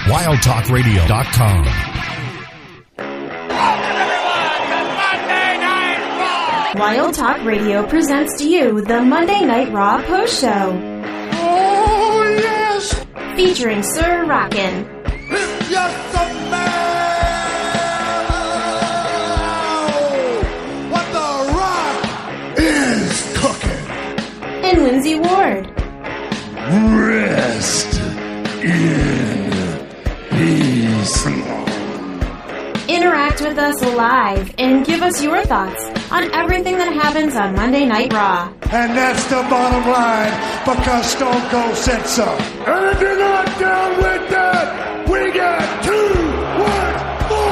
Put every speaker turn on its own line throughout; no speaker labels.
WildTalkRadio.com.
Wild Talk Radio presents to you the Monday Night Raw Post Show.
Oh, yes!
Featuring Sir Rockin'.
It's just a man! What the rock is cooking!
And Lindsay Ward.
Rest in peace.
Interact with us live and give us your thoughts on everything that happens on Monday Night Raw.
And that's the bottom line, because Stone Cold said so. And if you're not down with that, we got 2 words for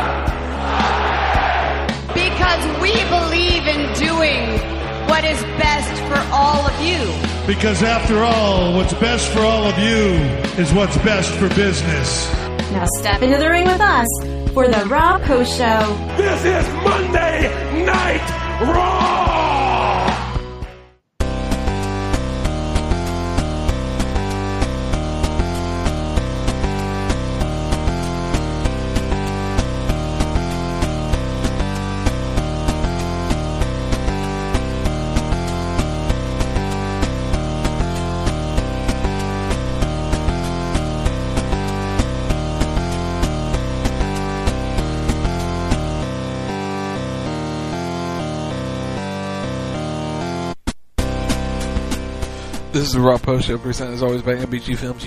ya!
Because we believe in doing what is best for all of you.
Because after all, what's best for all of you is what's best for business.
Now step into the ring with us for the Raw Post Show.
This is Monday Night Raw!
This is the Raw Post Show, presented as always by MBG Films,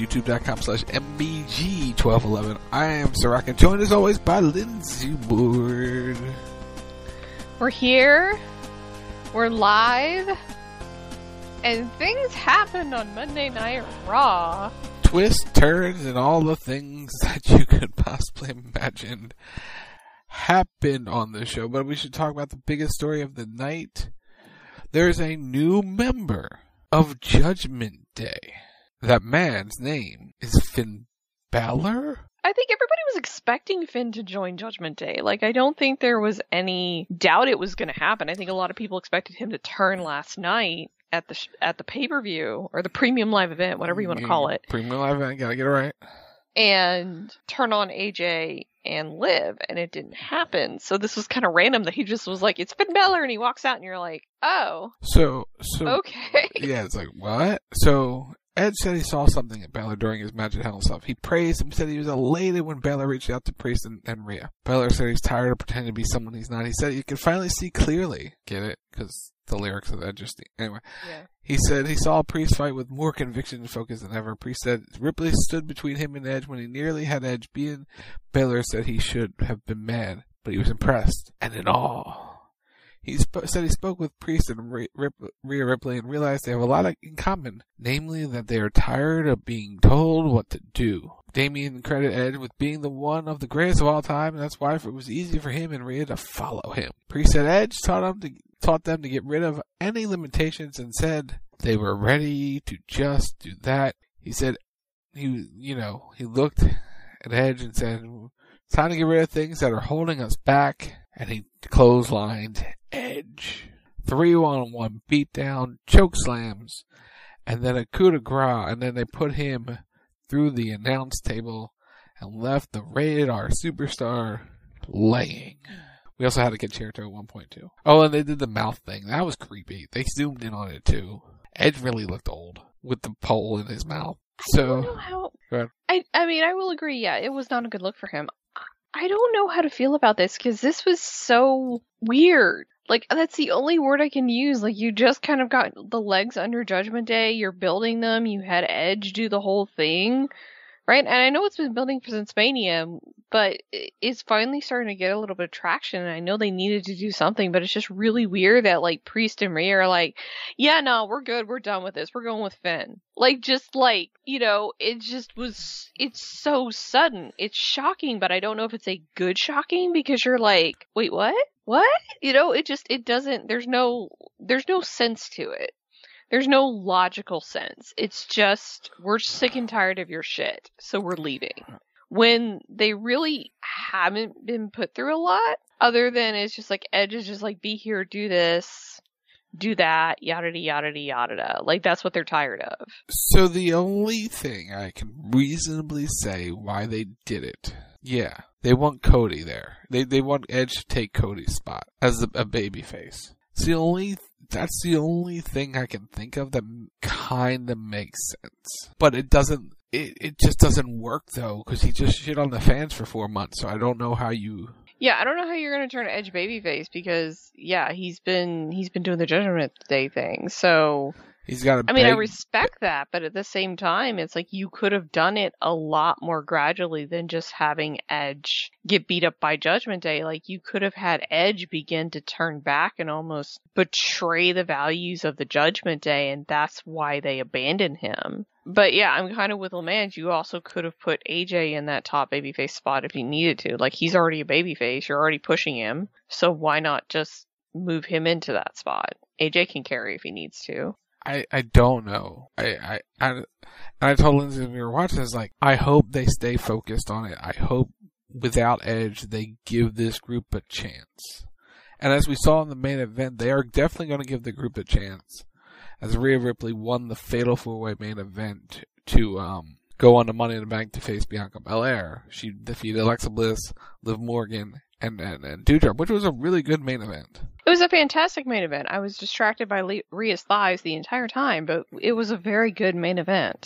youtube.com/MBG1211. I am Sirac, joined as always by Lindsay Ward.
We're here, we're live, and things happened on Monday Night Raw.
Twists, turns, and all the things that you could possibly imagine happened on this show. But we should talk about the biggest story of the night. There's a new member of Judgment Day. That man's name is Finn Balor?
I think everybody was expecting Finn to join Judgment Day. Like, I don't think there was any doubt it was going to happen. I think a lot of people expected him to turn last night at the pay-per-view, or the premium live event, whatever you want to call it.
Premium live event, gotta get it right.
And turn on AJ and Liv, and it didn't happen. So this was kind of random that he just was like, it's Finn Balor, and he walks out, and you're like, oh.
So
okay.
Yeah, it's like, what? So Edge said he saw something at Balor during his match at Hell in a Cell. He praised him, said he was elated when Balor reached out to Priest and Rhea. Balor said he's tired of pretending to be someone he's not. He said he could finally see clearly. Get it? Because the lyrics of Edge just... Anyway.
Yeah.
He said he saw Priest fight with more conviction and focus than ever. Priest said Ripley stood between him and Edge when he nearly had Edge beaten. Balor said he should have been mad, but he was impressed and in awe. He said he spoke with Priest and Rhea Ripley and realized they have a lot in common, namely that they are tired of being told what to do. Damian credited Edge with being the one of the greatest of all time, and that's why it was easy for him and Rhea to follow him. Priest said Edge taught them to get rid of any limitations and said they were ready to just do that. He said he looked at Edge and said, it's time to get rid of things that are holding us back, and he clotheslined Edge. 3-on-1 beatdown, choke slams, and then a coup de grace, and then they put him through the announce table and left the rated R superstar laying. We also had to get Jericho at one point too. Oh, and they did the mouth thing. That was creepy. They zoomed in on it too. Edge really looked old with the pole in his mouth.
I don't know how...
Go ahead.
I mean, I will agree, yeah, it was not a good look for him. I don't know how to feel about this, because this was so weird. Like, that's the only word I can use. Like, you just kind of got the legs under Judgment Day, you're building them, you had Edge do the whole thing, right? And I know it's been building since Mania, but it's finally starting to get a little bit of traction, and I know they needed to do something, but it's just really weird that, like, Priest and Rhea are like, yeah, no, we're good, we're done with this, we're going with Finn. Like, just like, it just was, it's so sudden. It's shocking, but I don't know if it's a good shocking, because you're like, wait, what? What? It doesn't, there's no sense to it. There's no logical sense. It's just, we're sick and tired of your shit, so we're leaving. When they really haven't been put through a lot, other than it's just like, Edge is just like, be here, do this, do that, yada yada yada. Like, that's what they're tired of.
So the only thing I can reasonably say why they did it, yeah, they want Cody there. They want Edge to take Cody's spot as a babyface. That's the only thing I can think of that kind of makes sense. But it doesn't. It just doesn't work though, because he just shit on the fans for 4 months. So I don't know how you.
Yeah, I don't know how you're going to turn Edge babyface because, yeah, he's been doing the Judgment Day thing. So
he's got.
I mean, I respect that, but at the same time, it's like you could have done it a lot more gradually than just having Edge get beat up by Judgment Day. Like, you could have had Edge begin to turn back and almost betray the values of the Judgment Day, and that's why they abandoned him. But yeah, I'm kind of with LeMans. You also could have put AJ in that top babyface spot if you needed to. Like, he's already a babyface. You're already pushing him. So why not just move him into that spot? AJ can carry if he needs to.
I don't know. And I told Lindsay when we were watching this, like, I hope they stay focused on it. I hope without Edge, they give this group a chance. And as we saw in the main event, they are definitely going to give the group a chance. As Rhea Ripley won the Fatal 4-Way main event to go on to Money in the Bank to face Bianca Belair. She defeated Alexa Bliss, Liv Morgan, and Doudrop, which was a really good main event.
It was a fantastic main event. I was distracted by Rhea's thighs the entire time, but it was a very good main event.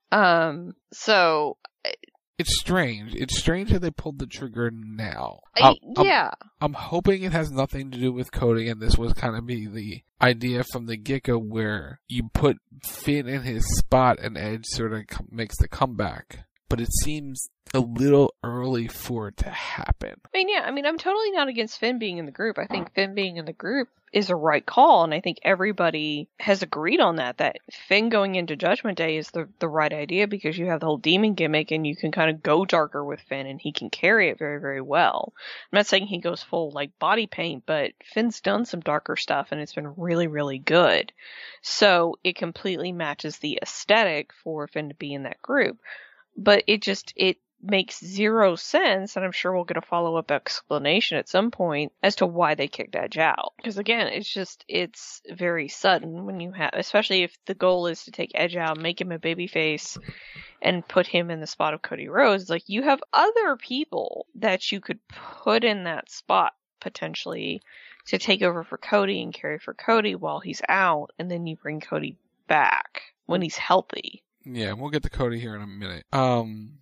So
it's strange. It's strange that they pulled the trigger now.
Yeah.
I'm hoping it has nothing to do with Cody, and this was kind of be the idea from the get-go where you put Finn in his spot and Edge sort of makes the comeback. But it seems a little early for it to happen.
I mean, yeah. I mean, I'm totally not against Finn being in the group. I think Finn being in the group is a right call, and I think everybody has agreed on that Finn going into Judgment Day is the right idea because you have the whole demon gimmick and you can kind of go darker with Finn and he can carry it very, very well. I'm not saying he goes full like body paint, but Finn's done some darker stuff and it's been really, really good. So it completely matches the aesthetic for Finn to be in that group. But it makes zero sense, and I'm sure we'll get a follow-up explanation at some point as to why they kicked Edge out. Because again, it's very sudden when you have, especially if the goal is to take Edge out, make him a babyface, and put him in the spot of Cody Rhodes. Like, you have other people that you could put in that spot, potentially, to take over for Cody and carry for Cody while he's out, and then you bring Cody back when he's healthy.
Yeah, we'll get to Cody here in a minute. I don't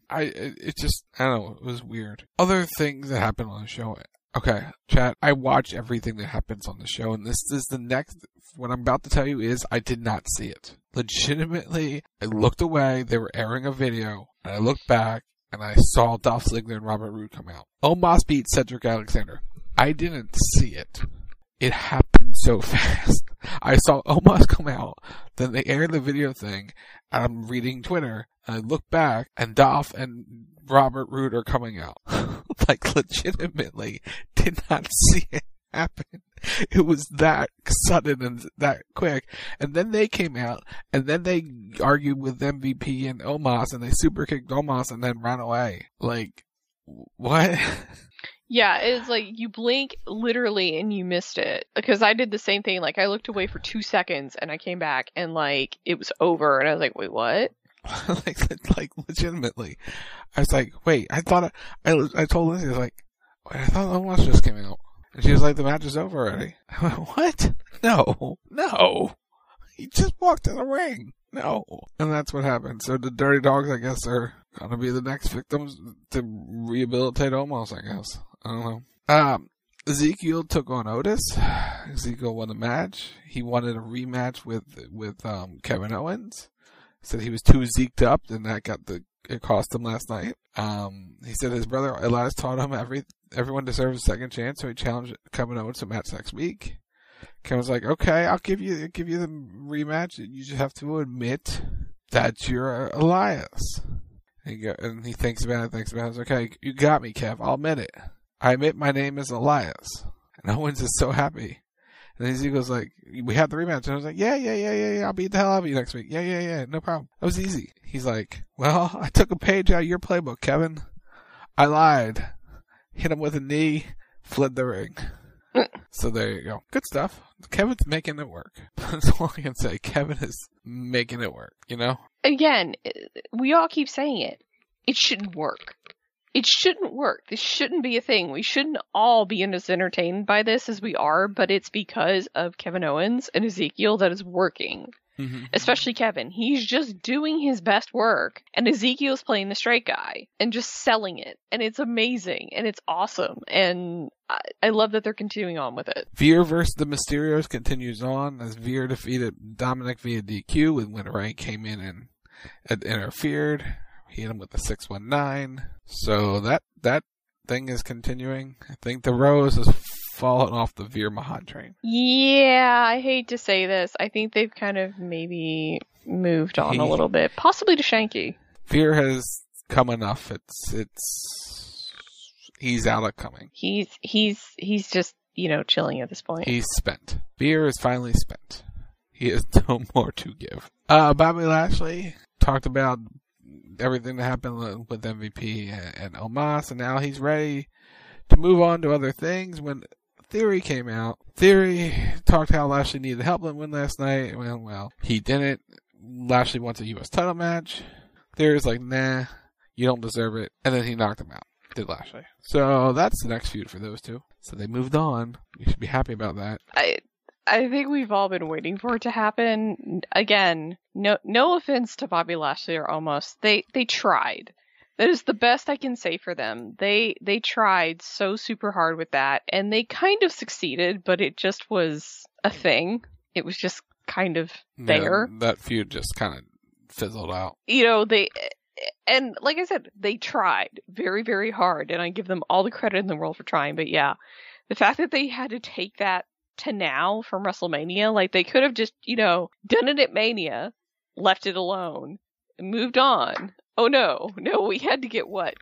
know, it was weird. Other things that happened on the show. Okay, chat, I watch everything that happens on the show, and this is the next, what I'm about to tell you is, I did not see it. Legitimately, I looked away, they were airing a video, and I looked back, and I saw Dolph Ziggler and Robert Roode come out. Omos beat Cedric Alexander. I didn't see it. It happened so fast. I saw Omos come out, then they aired the video thing, and I'm reading Twitter, and I look back, and Dolph and Robert Roode are coming out. Like, legitimately, did not see it happen. It was that sudden and that quick. And then they came out, and then they argued with MVP and Omos, and they super kicked Omos and then ran away. Like, what?
Yeah, it's like you blink literally and you missed it. Because I did the same thing. Like, I looked away for 2 seconds and I came back and like it was over and I was like, wait, what?
like legitimately. I was like, wait, I told Lindsay, I was like, wait, I thought Omos just came out. And she was like, the match is over already. I went, what? No. He just walked in the ring. No. And that's what happened. So the Dirty Dogs, I guess, are gonna be the next victims to rehabilitate Omos, I guess. I don't know. Ezekiel took on Otis. Ezekiel won the match. He wanted a rematch with Kevin Owens. Said he was too zeked up, and it cost him last night. He said his brother Elias taught him everyone deserves a second chance, so he challenged Kevin Owens to match next week. Kevin's like, okay, I'll give you the rematch. You just have to admit that you're Elias. And he thinks about it. He's like, okay, you got me, Kev. I'll admit it. I admit my name is Elias. And Owens is so happy. And Ezekiel's like, we had the rematch. And I was like, yeah. I'll beat the hell out of you next week. Yeah. No problem. That was easy. He's like, well, I took a page out of your playbook, Kevin. I lied. Hit him with a knee. Fled the ring. So there you go. Good stuff. Kevin's making it work. That's all I can say. Kevin is making it work, you know?
Again, we all keep saying it. It shouldn't work. It shouldn't work. This shouldn't be a thing. We shouldn't all be as entertained by this as we are, but it's because of Kevin Owens and Ezekiel that is working. Mm-hmm. Especially Kevin. He's just doing his best work, and Ezekiel's playing the straight guy and just selling it. And it's amazing, and it's awesome, and I love that they're continuing on with it.
Veer versus the Mysterios continues on as Veer defeated Dominic via DQ when Winter came in and interfered. He hit him with the 619. So that thing is continuing. I think the Rose has fallen off the Veer Mahan train.
Yeah, I hate to say this. I think they've kind of maybe moved on a little bit, possibly to Shanky.
Veer has come enough. He's out of coming.
He's just, chilling at this point.
He's spent. Veer is finally spent. He has no more to give. Bobby Lashley talked about everything that happened with MVP and Omos, and now he's ready to move on to other things. When Theory came out, Theory talked how Lashley needed help and win last night. Well, he didn't. Lashley wants a U.S. title match. Theory's like, nah, you don't deserve it. And then he knocked him out. Did Lashley. So that's the next feud for those two. So they moved on. You should be happy about that.
I think we've all been waiting for it to happen. Again, no offense to Bobby Lashley or Omos. They tried. That is the best I can say for them. They tried so super hard with that, and they kind of succeeded, but it just was a thing. It was just kind of there.
Yeah, that feud just kind of fizzled out.
And like I said, they tried very, very hard, and I give them all the credit in the world for trying. But yeah, the fact that they had to take that to now from WrestleMania, like they could have just, done it at Mania, left it alone, and moved on. Oh no, we had to get what?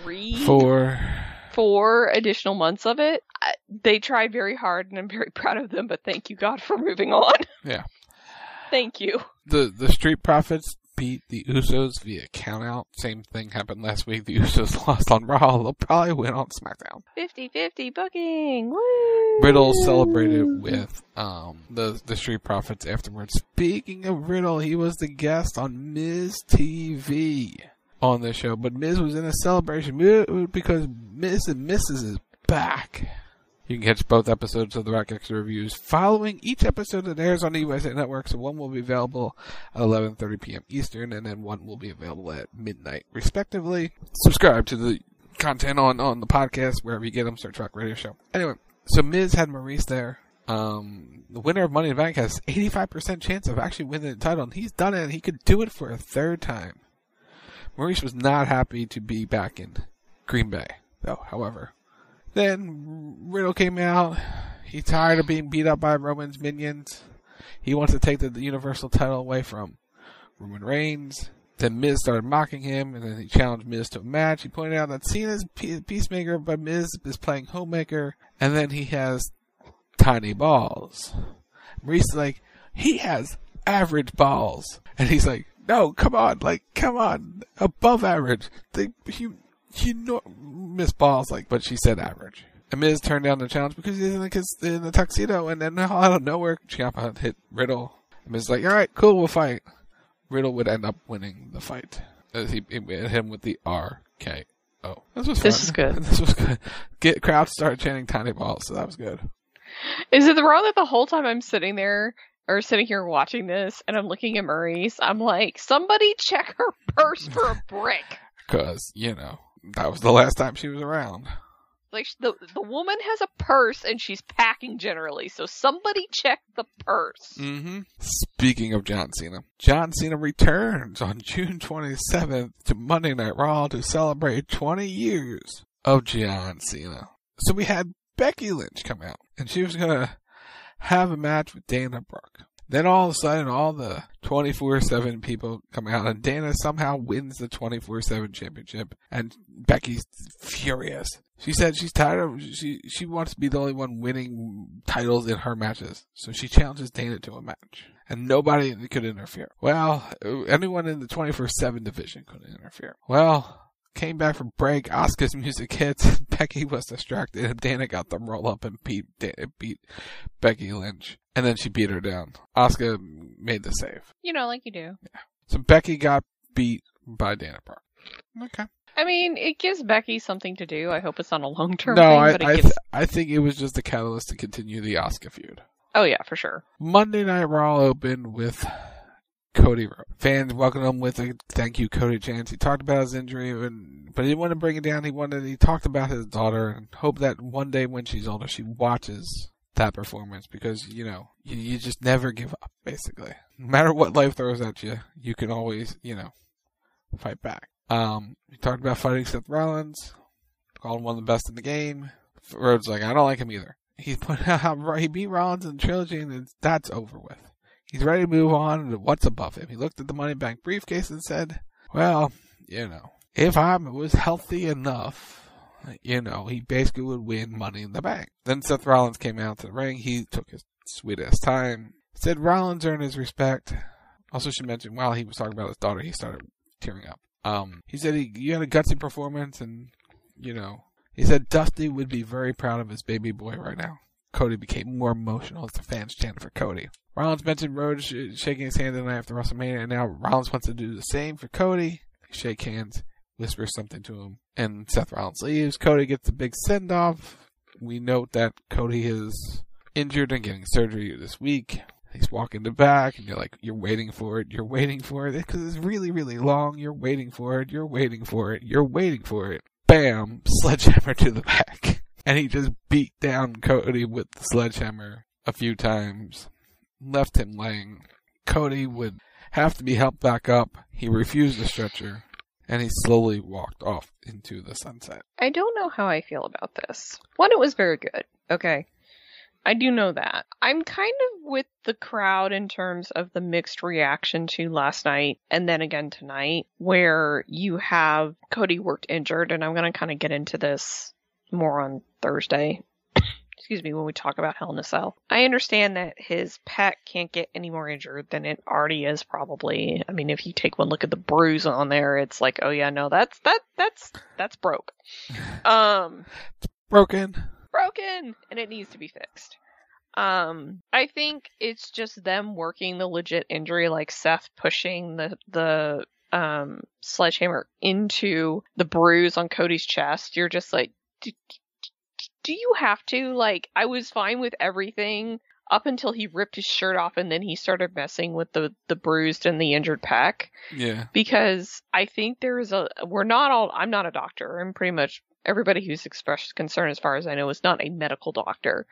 4 additional months of it. They tried very hard, and I'm very proud of them, but thank you God for moving on.
Yeah.
Thank you.
The Street Profits beat the Usos via countout. Same thing happened last week. The Usos lost on Raw. They'll probably win on SmackDown.
50-50 booking. Woo!
Riddle celebrated with the Street Profits afterwards. Speaking of Riddle, he was the guest on Miz TV on the show, but Miz was in a celebration because Miz and Mrs. is back. You can catch both episodes of the Rock Extra Reviews following each episode that airs on the USA Network. So one will be available at 11:30 p.m. Eastern, and then one will be available at midnight, respectively. Subscribe to the content on the podcast, wherever you get them. Search Rock Radio Show. Anyway, so Miz had Maurice there. The winner of Money in the Bank has 85% chance of actually winning the title, and he's done it, and he could do it for a third time. Maurice was not happy to be back in Green Bay, though, however. Then Riddle came out. He's tired of being beat up by Roman's minions. He wants to take the Universal title away from Roman Reigns. Then Miz started mocking him, and then he challenged Miz to a match. He pointed out that Cena's Peacemaker, but Miz is playing Homemaker. And then he has tiny balls. Maurice is like, he has average balls. And he's like, no, come on, above average. Miss Balls, but she said average. And Miz turned down the challenge because he's in the tuxedo, and then out of nowhere, Ciampa hit Riddle. And Miz is like, alright, cool, we'll fight. Riddle would end up winning the fight. As he hit him with the RKO. This was fun. This was good. Crowd started chanting tiny balls, so that was good.
Is it wrong that the whole time I'm sitting here watching this, and I'm looking at Maurice, I'm like, somebody check her purse for a brick.
Because, that was the last time she was around.
Like, the woman has a purse, and she's packing generally, so somebody check the purse.
Mm-hmm. Speaking of John Cena returns on June 27th to Monday Night Raw to celebrate 20 years of John Cena. So we had Becky Lynch come out, and she was going to have a match with Dana Brooke. Then all of a sudden, all the 24/7 people come out, and Dana somehow wins the 24/7 championship, and Becky's furious. She said she's tired of, she wants to be the only one winning titles in her matches, so she challenges Dana to a match, and nobody could interfere. Well, anyone in the 24/7 division couldn't interfere. Well, came back from break. Asuka's music hits. Becky was distracted, and Dana got the roll up and beat Becky Lynch. And then she beat her down. Asuka made the save.
Like you do.
Yeah. So Becky got beat by Dana Brooke. Okay.
I mean, it gives Becky something to do. I hope it's not a long-term
no,
thing.
I think it was just a catalyst to continue the Asuka feud.
Oh, yeah, for sure. Monday
Night Raw opened with Cody Rhodes. Fans welcomed him with a thank you, Cody chants. He talked about his injury, but he didn't want to bring it down. He talked about his daughter and hope that one day when she's older, she watches that performance because, you just never give up, basically. No matter what life throws at you, you can always, fight back. He talked about fighting Seth Rollins, called him one of the best in the game. Rhodes like, I don't like him either. He beat Rollins in the trilogy, and that's over with. He's ready to move on to what's above him. He looked at the Money Bank briefcase and said, well, if I was healthy enough, he basically would win Money in the Bank. Then Seth Rollins came out to the ring. He took his sweet-ass time. Said Rollins earned his respect. Also, she mentioned while he was talking about his daughter, he started tearing up. He said you had a gutsy performance, and, he said Dusty would be very proud of his baby boy right now. Cody became more emotional as the fans chanted for Cody. Rollins mentioned Rhodes shaking his hand tonight after WrestleMania, and now Rollins wants to do the same for Cody. They shake hands, whisper something to him, and Seth Rollins leaves. Cody gets a big send-off. We note that Cody is injured and getting surgery this week. He's walking the back, and you're like, you're waiting for it, because it's really, really long. You're waiting for it, you're waiting for it. Bam! Sledgehammer to the back. And he just beat down Cody with the sledgehammer a few times. Left him laying. Cody would have to be helped back up. He refused the stretcher, and he slowly walked off into the sunset.
I don't know how I feel about this. One, it was very good. Okay. I do know that. I'm kind of with the crowd in terms of the mixed reaction to last night and then again tonight, where you have Cody worked injured, and I'm going to kind of get into this more on Thursday. Excuse me, when we talk about Hell in a Cell. I understand that his pec can't get any more injured than it already is probably. I mean, if you take one look at the bruise on there, it's like, oh yeah, no, that's broke. Broken, and it needs to be fixed. I think it's just them working the legit injury, like Seth pushing the sledgehammer into the bruise on Cody's chest. You're just like, do you have to? Like, I was fine with everything up until he ripped his shirt off and then he started messing with the bruised and the injured pec.
Yeah. Because
I think I'm not a doctor. I'm pretty much everybody who's expressed concern, as far as I know, is not a medical doctor.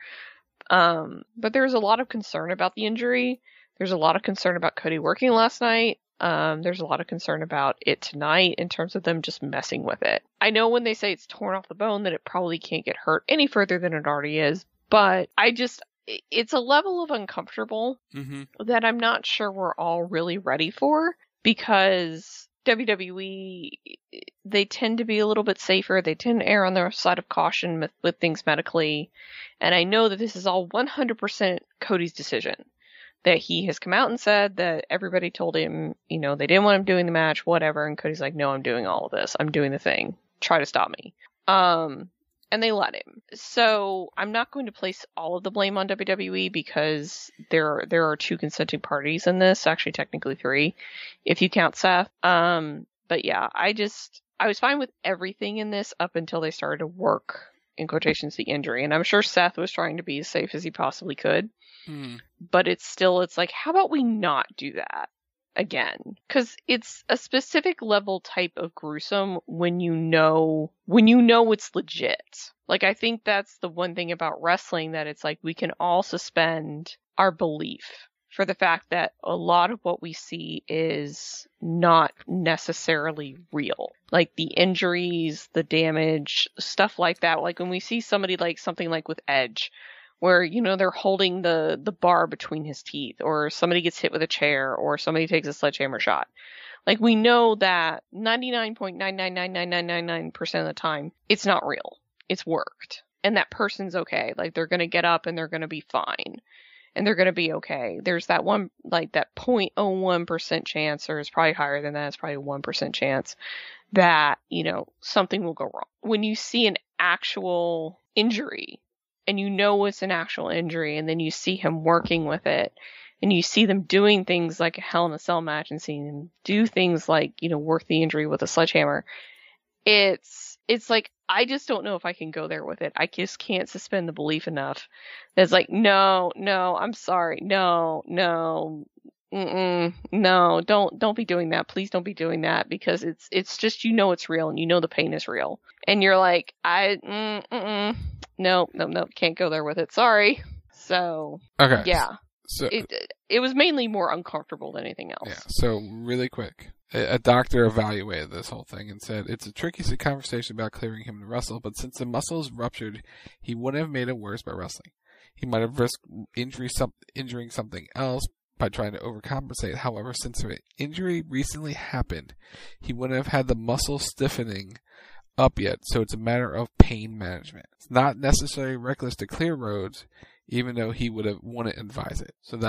But there's a lot of concern about the injury. There's a lot of concern about Cody working last night. There's a lot of concern about it tonight in terms of them just messing with it. I know when they say it's torn off the bone that it probably can't get hurt any further than it already is, but it's a level of uncomfortable that I'm not sure we're all really ready for, because WWE, they tend to be a little bit safer. They tend to err on their side of caution with things medically. And I know that this is all 100% Cody's decision. That he has come out and said that everybody told him, they didn't want him doing the match, whatever. And Cody's like, no, I'm doing all of this. I'm doing the thing. Try to stop me. And they let him. So I'm not going to place all of the blame on WWE, because there are 2 consenting parties in this. Actually, technically 3, if you count Seth. But yeah, I was fine with everything in this up until they started to work, in quotations, the injury. And I'm sure Seth was trying to be as safe as he possibly could. But it's like, how about we not do that again? Because it's a specific level type of gruesome when you know it's legit. Like, I think that's the one thing about wrestling, that it's like we can all suspend our belief for the fact that a lot of what we see is not necessarily real. Like the injuries, the damage, stuff like that. Like when we see somebody like something like with Edge, where, they're holding the bar between his teeth, or somebody gets hit with a chair, or somebody takes a sledgehammer shot. Like, we know that 99.9999999% of the time, it's not real. It's worked. And that person's okay. Like, they're gonna get up and they're gonna be fine. And they're gonna be okay. There's that one, like, that 0.01% chance, or it's probably higher than that, it's probably a 1% chance, that, something will go wrong. When you see an actual injury and it's an actual injury, and then you see him working with it, and you see them doing things like a Hell in a Cell match and seeing them do things like, work the injury with a sledgehammer, it's like, I just don't know if I can go there with it. I just can't suspend the belief enough. It's like, no, I'm sorry. No, don't be doing that. Please don't be doing that, because it's just, it's real, and the pain is real. And you're like, no, can't go there with it. Sorry. So,
okay.
Yeah.
So
it was mainly more uncomfortable than anything else.
Yeah. So really quick, a doctor evaluated this whole thing and said it's a tricky conversation about clearing him to wrestle, but since the muscle is ruptured, he wouldn't have made it worse by wrestling. He might have risked injuring something else by trying to overcompensate. However, since the injury recently happened, he wouldn't have had the muscle stiffening up yet, so it's a matter of pain management. It's not necessarily reckless to clear Rhodes, even though he would have wanted to advise it. So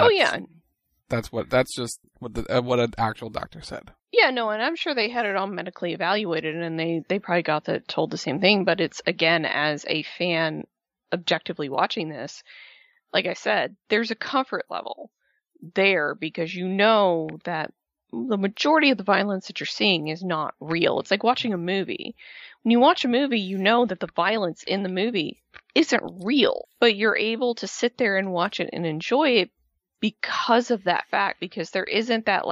that's just what an actual doctor said.
Yeah, no, and I'm sure they had it all medically evaluated, and they probably got told the same thing. But it's, again, as a fan objectively watching this, like I said, there's a comfort level there, because that the majority of the violence that you're seeing is not real. It's like watching a movie. When you watch a movie, you know that the violence in the movie isn't real, but you're able to sit there and watch it and enjoy it because of that fact, because there isn't that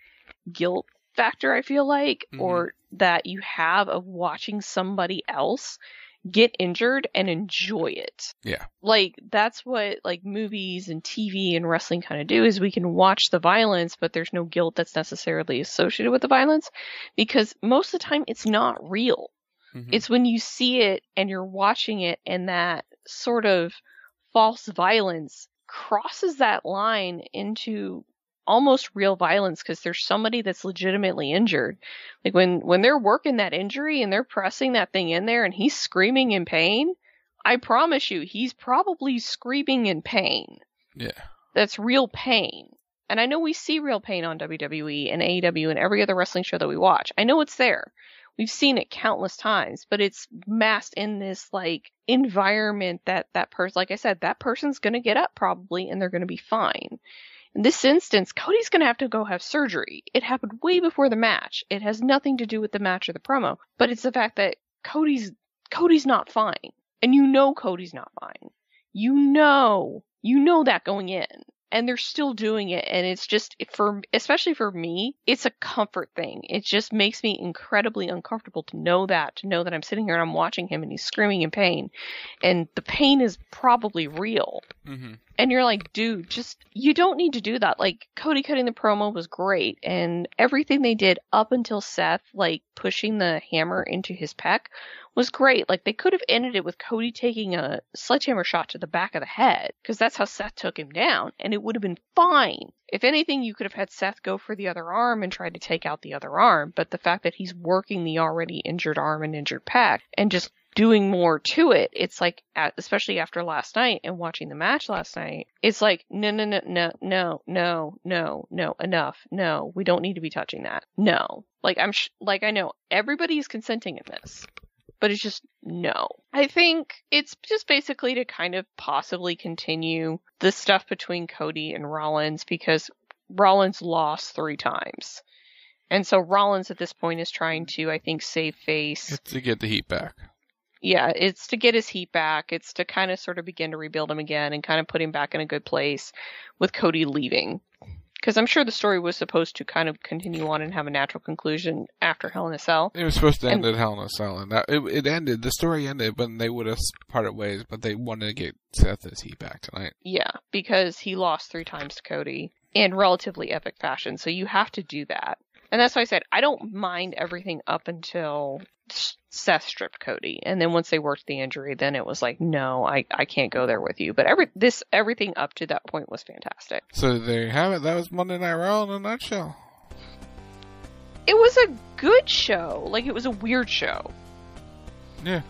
guilt factor, I feel like, or that you have of watching somebody else get injured and enjoy it.
Yeah.
That's what movies and TV and wrestling kind of do, is we can watch the violence, but there's no guilt that's necessarily associated with the violence, because most of the time it's not real. Mm-hmm. It's when you see it and you're watching it, and that sort of false violence crosses that line into almost real violence, because there's somebody that's legitimately injured. Like when they're working that injury and they're pressing that thing in there and he's screaming in pain, I promise you, he's probably screaming in pain.
Yeah.
That's real pain. And I know we see real pain on WWE and AEW and every other wrestling show that we watch. I know it's there. We've seen it countless times, but it's masked in this environment that person, like I said, that person's going to get up probably and they're going to be fine. In this instance, Cody's going to have to go have surgery. It happened way before the match. It has nothing to do with the match or the promo, but it's the fact that Cody's not fine. And Cody's not fine. You know that going in. And they're still doing it, and it's just, especially for me, it's a comfort thing. It just makes me incredibly uncomfortable to know that I'm sitting here and I'm watching him and he's screaming in pain, and the pain is probably real. Mm-hmm. And you're like, dude, you don't need to do that. Cody cutting the promo was great, and everything they did up until Seth, pushing the hammer into his pec was great. They could have ended it with Cody taking a sledgehammer shot to the back of the head, because that's how Seth took him down, and it would have been fine. If anything, you could have had Seth go for the other arm and try to take out the other arm, but the fact that he's working the already injured arm and injured pec and just doing more to it, it's especially after last night and watching the match last night, it's no, enough. No, we don't need to be touching that. No. I know everybody is consenting in this, but it's just no. I think it's just basically to kind of possibly continue the stuff between Cody and Rollins, because Rollins lost 3 times. And so Rollins at this point is trying to, I think, save face.
It's to get the heat back.
Yeah, it's to get his heat back. It's to kind of sort of begin to rebuild him again and kind of put him back in a good place with Cody leaving. Because I'm sure the story was supposed to kind of continue on and have a natural conclusion after Hell in a Cell.
It was supposed to end at Hell in a Cell, and it ended. The story ended when they would have parted ways, but they wanted to get Seth his heat back tonight.
Yeah, because he lost 3 times to Cody in relatively epic fashion, so you have to do that. And that's why I said I don't mind everything up until Seth stripped Cody, and then once they worked the injury, then it was no, I can't go there with you. But everything up to that point was fantastic.
So there you have it. That was Monday Night Raw in a nutshell.
It was a good show. It was a weird show.
Yeah.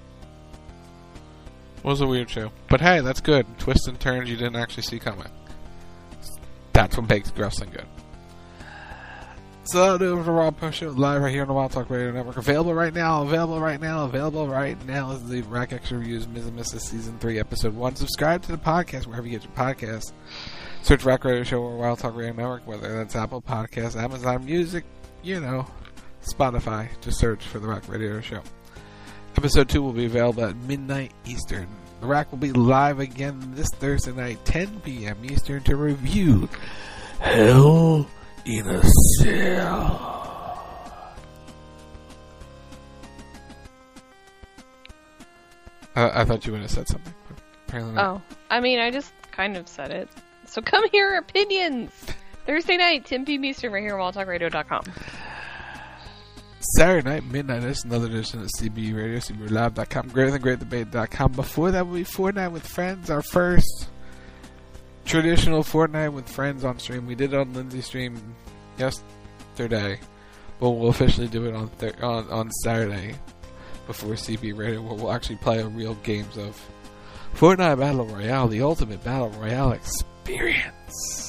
It was a weird show. But hey, that's good. Twists and turns you didn't actually see coming. That's what makes wrestling good. That's do it for the Raw Post Show live right here on the Wild Talk Radio Network. Available right now is the Rack Extra Reviews Ms. and Mrs. Season 3 Episode 1. Subscribe to the podcast wherever you get your podcasts. Search Rack Radio Show or Wild Talk Radio Network, whether that's Apple Podcasts, Amazon Music, Spotify. Just search for the Rack Radio Show. Episode 2 will be available at midnight Eastern. The Rack will be live again this Thursday night, 10 p.m. Eastern, to review Hell in a Cell. I thought you would have said something. Apparently not.
Oh, I just kind of said it. So come hear opinions. Thursday night, 10 p.m. Eastern, right here on wildtalkradio.com.
Saturday night, midnight, is another edition of CB Radio, CBRadio.com, greaterthangreatdebate.com. Before that will be Fortnite with Friends, our first traditional Fortnite with Friends on stream. We did it on Lindsay's stream yesterday, but we'll officially do it on Saturday before CB Radio, where we'll actually play real games of Fortnite Battle Royale, the ultimate Battle Royale experience.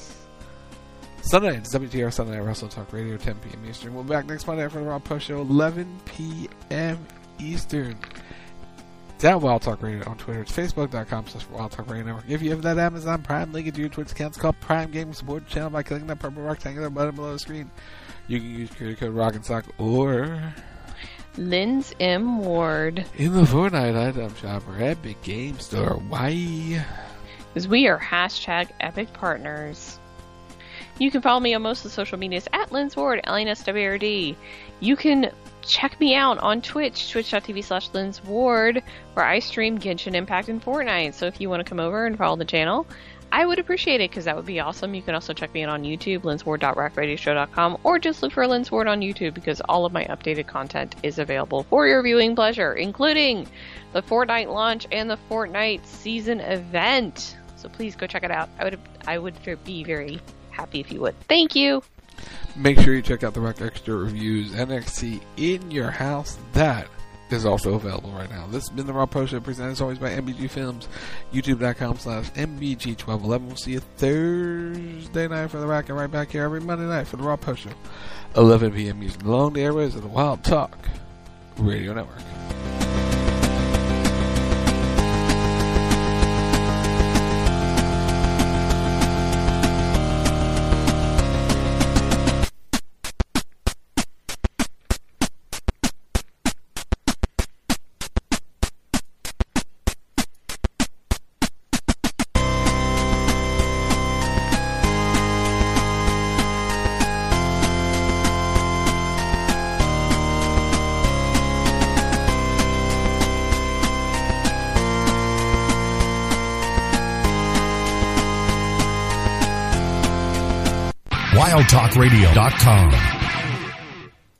Sunday, it's WTR Sunday Night Wrestle Talk Radio, 10 p.m. Eastern. We'll be back next Monday for the Raw Post Show, 11 p.m. Eastern. It's at Wild Talk Radio on Twitter. It's Facebook.com/Wild Talk Radio Network. If you have that Amazon Prime link into your Twitch account, it's called Prime Gaming. Support the channel by clicking that purple rectangular button below the screen. You can use creator code ROCK'n'SOCK or
Linz M. Ward.
in the Fortnite item shop or Epic Game Store. Why?
Because we are #Epic Partners. You can follow me on most of the social medias at Linz Ward, LNSWRD. You can check me out on Twitch, twitch.tv/Linz Ward, where I stream Genshin Impact and Fortnite. So if you want to come over and follow the channel, I would appreciate it because that would be awesome. You can also check me out on YouTube, linzward.rackradioshow.com, or just look for Linz Ward on YouTube because all of my updated content is available for your viewing pleasure, including the Fortnite launch and the Fortnite season event. So please go check it out. I would be very happy if you would. Thank you.
Make sure you check out the Rack Extra Reviews NXT in your house. That is also available right now. This has been the Raw Post Show, presented as always by MBG Films, youtube.com/MBG1211. We'll see you Thursday night for the Rack, and right back here every Monday night for the Raw Post Show, 11 p.m. using along the airways of the Wild Talk Radio Network.
WildTalkRadio.com.